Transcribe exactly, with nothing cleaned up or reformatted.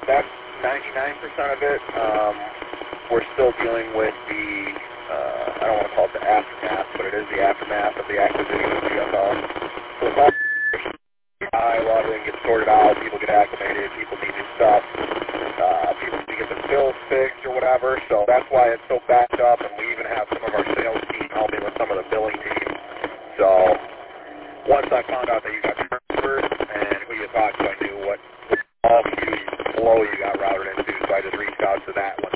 that's ninety-nine percent of it. Um, we're still dealing with the, uh, I don't want to call it the aftermath, but it is the aftermath of the acquisition of G F L. So it's all high, a lot of it gets sorted out, people get acclimated, people need new stuff, uh, people need to get their bills fixed or whatever, so that's why it's so backed up, and we even have some of our sales team helping with some of the billing team. So once I found out that you got transferred and who you talked to, I knew what all queues below you got routed into, so I just reached out to that